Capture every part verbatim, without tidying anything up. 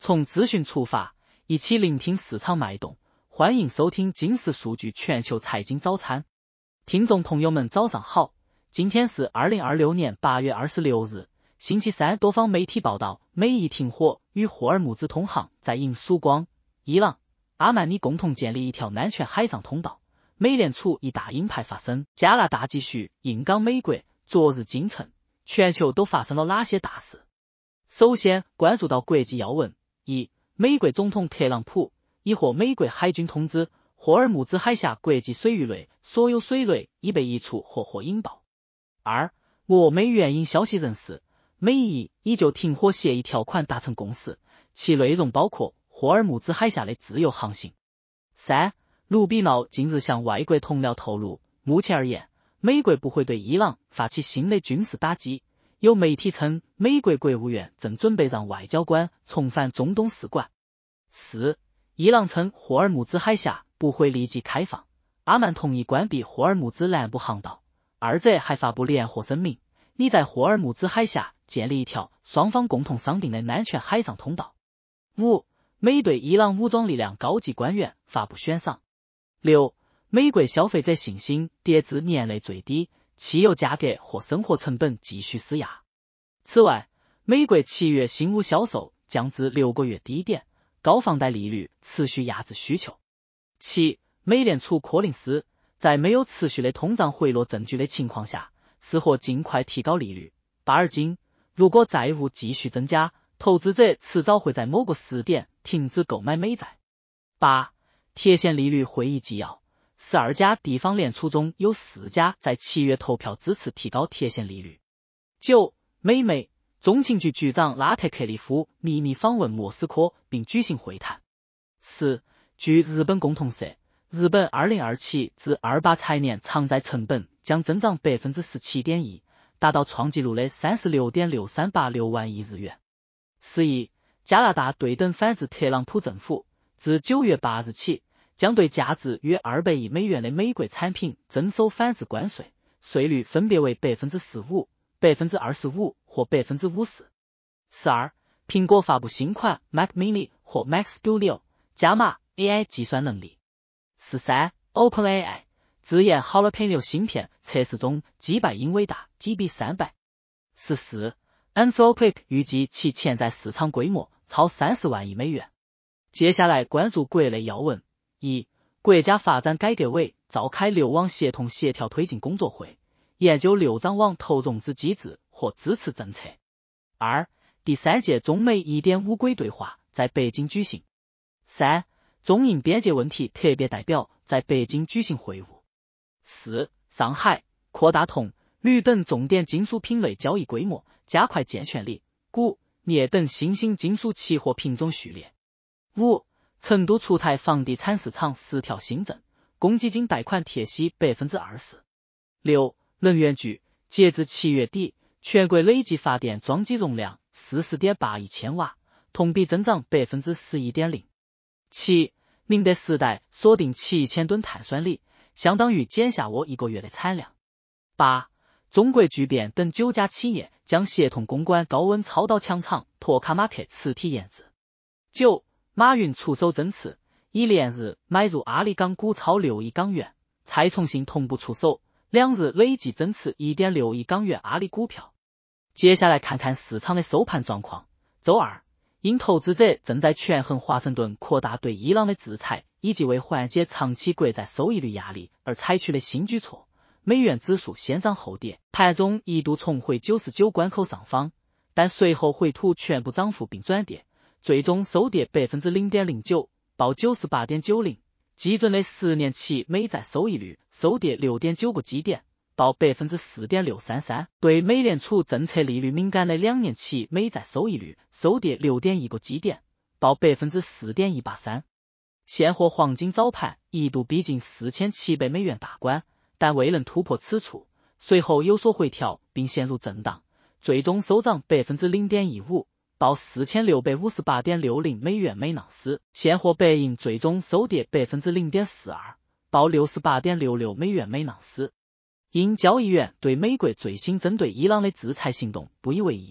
从资讯出发，一起聆听市场脉动。欢迎收听金石数据全球财经早餐。听众朋友们早上好，今天是二零二六年八月二十六日，星期三。多方媒体报道，美伊停火与霍尔木兹通航在因曙光，伊朗、阿曼尼共同建立一条安全海上通道。美联储一大鹰派发声，加拿大继续硬刚美国。昨日今晨，全球都发生了哪些大事？首先关注到国际要闻：一、美国总统特朗普已获美国海军通知，霍尔木兹海峡国际水域内所有水雷已被移除或或引爆。二、俄美援引消息人士，美伊已就停火协议条款达成共识，其内容包括霍尔木兹海峡的自由航行。三、卢比闹近日向外国同僚透露，目前而言，美国不会对伊朗发起新的军事打击。有媒体称，美国国务院正准备让外交官重返中东使馆。四、伊朗称霍尔木兹海峡不会立即开放，阿曼同意关闭霍尔木兹南部航道。二者还发布联合声明，拟在霍尔木兹海峡建立一条双方共同商定的安全海上通道。五、美对伊朗武装力量高级官员发布悬赏。六、美国消费者信心跌至年内最低，汽油价格和生活成本继续施压。此外，美国七月新屋销售降至六个月低点，高房贷利率持续压制需求。七、美联储柯林斯在没有持续的通胀回落证据的情况下，适合尽快提高利率。巴尔金，如果债务继续增加，投资者迟早会在某个时点停止购买美债。八、贴现利率会议纪要，十二家地方联储中有四家在七月投票支持提高贴现利率。九、美媒，中情局局长拉特克利夫秘密访问莫斯科并举行会谈。十、据日本共同社，日本二零二七至二八财年偿债成本将增长 百分之十七点一， 达到创纪录的 三十六点六三八六万亿日元。十一、加拿大对等反制特朗普政府，自九月八日起将对价值约二百亿美元的美国产品征收反制关税，税率分别为 百分之十五、百分之二十五 或 百分之五十。十二、苹果发布新款 Mac Mini 或 Mac Studio， 加码 A I 计算能力。十三、OpenAI 自研 Jalapeno 芯片测试中击败英伟达 G B 三百。十四、Anthropic 预计其潜在市场规模超三十万亿美元。接下来关注国内要闻。一、国家发展改革委召开六网协同协调推进工作会，研究六张网投融资机制或支持政策。二、第三届中美 一点五 轨对话在北京举行。三、中印边界问题特别代表在北京举行会晤。四、上海扩大铜、铝等重点金属品类交易规模，加快健全锂、钴、镍等新兴金属期货品种序列。五、成都出台房地产市场十条新政，公积金贷款贴息 百分之二十。六、能源局截至七月底，全国累计发电装机容量 四十点八亿千瓦，同比增长 百分之十一点零。七、宁德时代锁定七千吨碳酸锂，相当于尖下窝一个月的产量。八、中国聚变等九家企业将协同攻关高温超导强厂托卡马克磁体研制。九、马云出手增持，已连日买入阿里港股超六亿港元，蔡崇信同步出手，两日累计增持 一点六亿港元阿里股票。接下来看看市场的收盘状况。周二，因投资者正在权衡华盛顿扩大对伊朗的制裁，以及为缓解长期国债收益率压力而采取的新举措，美元指数先涨后跌，盘中一度重回九十九关口上方，但随后回吐全部涨幅并转跌，最终收跌 百分之零点零九， 报 九十八点九零， 基准的十年期美债收益率收跌 六点九个基点，报 百分之四点六三三， 对美联储政策利率敏感的两年期美债收益率收跌 六点一个基点，报 百分之四点一八三。 现货黄金早盘一度逼近四千七百美元大关，但未能突破此处，随后有所回调并陷入震荡，最终收涨 百分之零点一五，报 四千六百五十八点六零美元每盎司，现货白银最终收跌 百分之零点四二， 报 六十八点六六美元每盎司。因交易员对美国最新针对伊朗的制裁行动不以为意，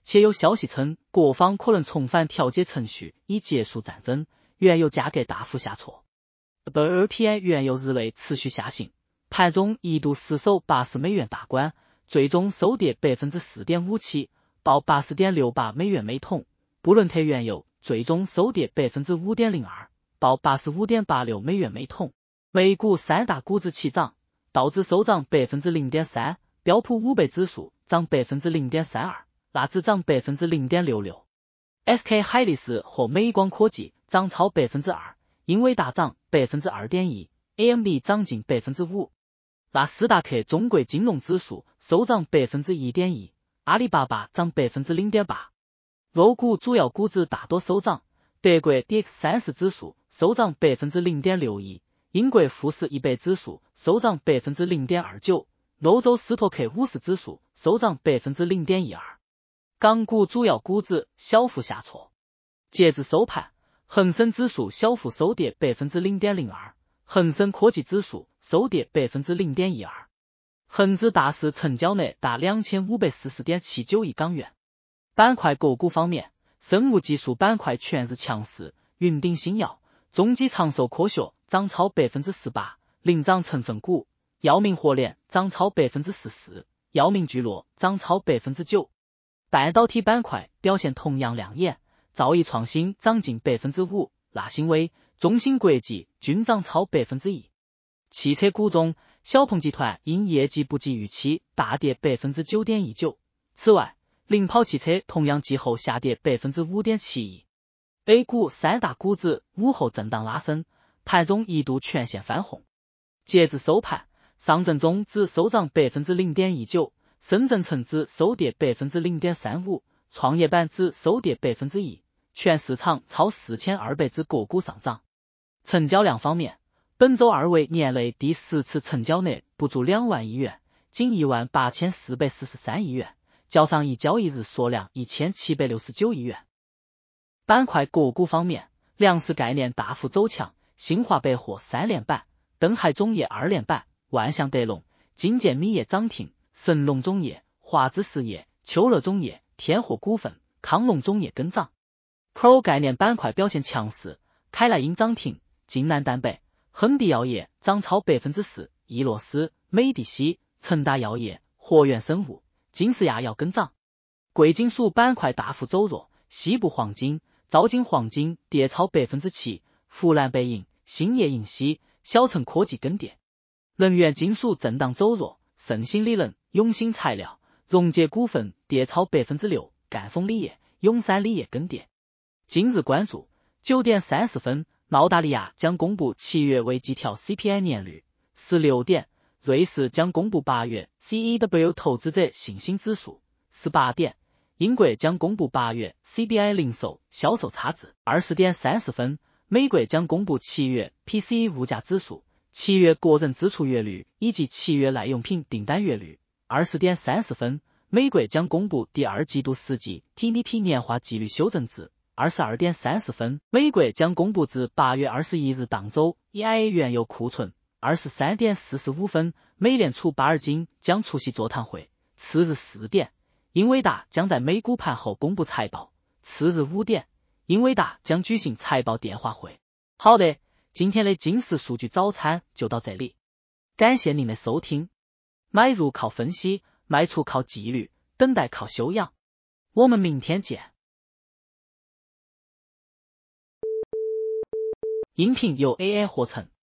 且有消息称国方可能重返调解程序以结束战争，原油价格大幅下挫。W L P I 原油日内持续下行，盘中一度失守八十美元大关，最终收跌 百分之四点五七， 报 八十点六八美元每桶。布伦特原油最终收跌 百分之五点零二， 报 八十五点八六美元每桶。美股三大股指齐涨，道指收涨 百分之零点三， 标普五百指数涨 百分之零点三二， 纳指涨 百分之零点六六。 S K 海力士和美光科技涨超 百分之二， 英伟达涨 百分之二点一， A M D 涨近 百分之五。 纳斯达克中国金融指数收涨 百分之一点一， 阿里巴巴涨 百分之零点八。 欧股主要股指大多收涨，德国 D X 三十 指数收涨 百分之零点六一， 英国富时一百指数收涨 百分之零点二九， 欧洲斯托克五十指数收涨 百分之零点一二。 港股主要股指小幅下挫，截至收盘，恒生指数小幅收跌 百分之零点零二， 恒生科技指数收跌 百分之零点一二。 恒指大市成交额达 两千五百四十点七九亿港元。板块个股方面，生物技术板块全日强势，云顶新药、中基长寿科学涨超 百分之十八， 领涨成分股，药明活联涨超 百分之十四， 药明聚落涨超 百分之九。 半导体板块表现同样亮眼，兆易创新涨近 百分之五， 纳新微、中芯国际均涨超 百分之一。 汽车股中，小鹏集团因业绩不及预期大跌 百分之九点一九。 此外，领跑汽车同样季后下跌 百分之五点七一。 A 股三大股指午后震荡拉升，盘中一度全线翻红。截至收盘，上证综指收涨 百分之零点一九， 深圳成指收跌 百分之零点三五， 创业板指收跌 百分之一， 全市场超四千二百只个股上涨。成交量方面，本周二为年内第十次成交额不足两万亿元，仅一万八千四百四十三亿元，较上一交易日缩量一千七百六十九亿元。板块个股方面，粮食概念大幅走强，新华百货三连板，登海种业二连板，万象德龙、金健米业涨停，神龙种业、华资实业、秋乐种业、天获股份、康龙种业跟涨。Pro 概念板块表现强势，凯莱因涨停，晋南蛋白、亨地药业涨超 百分之四， 易洛斯、美的西、成达药业、活源生物、金世亚药跟涨。贵金属板块大幅走弱，西部黄金、招金黄金跌超 百分之七， 湖南北银、兴业银锡、小城科技跟跌。能源金属震荡走弱，盛兴理能、永兴材料、荣捷股份跌超 百分之六， 赣锋锂业、永山锂业跟跌。今日关注九点三十分，澳大利亚将公布七月未计调 C P I 年率。十六点，瑞士将公布八月 C E W 投资者信心指数。十八点，英国将公布八月 C B I 零售销售差值。二十点三十分，美国将公布七月 P C E 物价指数、七月个人支出月率以及七月耐用品订单月率。二十点三十分，美国将公布第二季度实际 T D P 年化季率修正值。二十二点三十分，美国将公布至八月二十一日当周 E I A 原油库存。二十三点四十五分，美联储巴尔金将出席座谈会。次日四点，英伟达将在美股盘后公布财报。次日五点，英伟达将举行财报电话会。好的，今天的金石数据早餐就到这里，感谢您的收听。买入靠分析，卖出靠纪律，等待靠修养。我们明天见。音频由 A I 合成。